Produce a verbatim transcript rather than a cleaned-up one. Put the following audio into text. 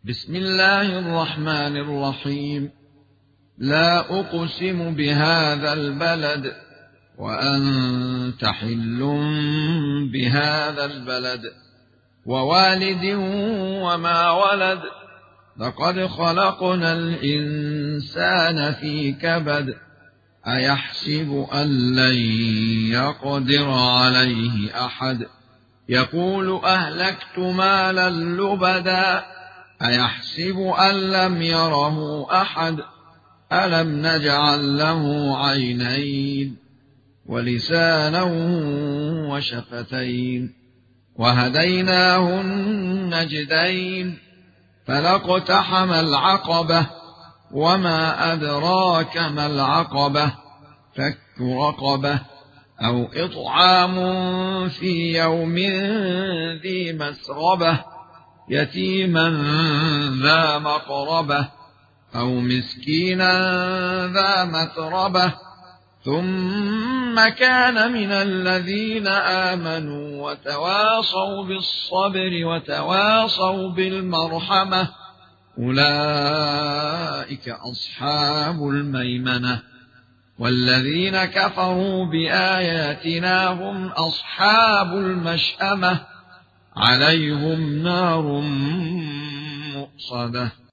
بسم الله الرحمن الرحيم. لا أقسم بهذا البلد وأنت حل بهذا البلد ووالد وما ولد لقد خلقنا الإنسان في كبد أيحسب أن لن يقدر عليه أحد يقول أهلكت مالا لبدا أيحسب أن لم يره أحد ألم نجعل له عينين ولسانا وشفتين وهديناه النجدين فلاقتحم العقبة وما أدراك ما العقبة فك رقبة أو إطعام في يوم ذي مسغبة يتيما ذا مقربة أو مسكينا ذا متربة ثم كان من الذين آمنوا وتواصوا بالصبر وتواصوا بالمرحمة أولئك أصحاب الميمنة والذين كفروا بآياتنا هم أصحاب المشأمة عليهم نار مؤصدة.